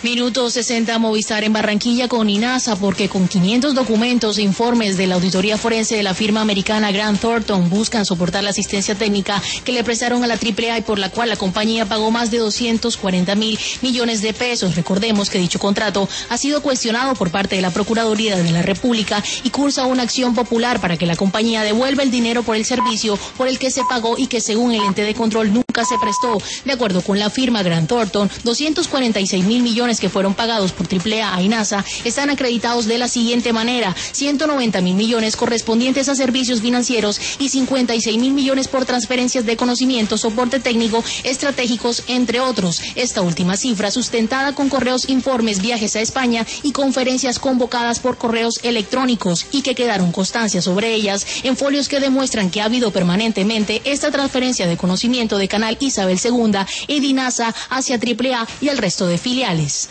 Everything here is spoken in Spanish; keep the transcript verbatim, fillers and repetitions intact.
Minuto sesenta, Movistar en Barranquilla con INASA, porque con quinientos documentos e informes de la auditoría forense de la firma americana Grant Thornton buscan soportar la asistencia técnica que le prestaron a la triple A y por la cual la compañía pagó más de doscientos cuarenta mil millones de pesos. Recordemos que dicho contrato ha sido cuestionado por parte de la Procuraduría de la República y cursa una acción popular para que la compañía devuelva el dinero por el servicio por el que se pagó y que según el ente de control nunca se prestó. De acuerdo con la firma Grant Thornton, doscientos cuarenta y seis mil millones que fueron pagados por triple A a INASA están acreditados de la siguiente manera: ciento noventa mil millones correspondientes a servicios financieros y cincuenta y seis mil millones por transferencias de conocimiento, soporte técnico, estratégicos, entre otros. Esta última cifra sustentada con correos, informes, viajes a España y conferencias convocadas por correos electrónicos y que quedaron constancia sobre ellas en folios que demuestran que ha habido permanentemente esta transferencia de conocimiento de Canal Isabel segunda y de INASA hacia triple A y el resto de filiales.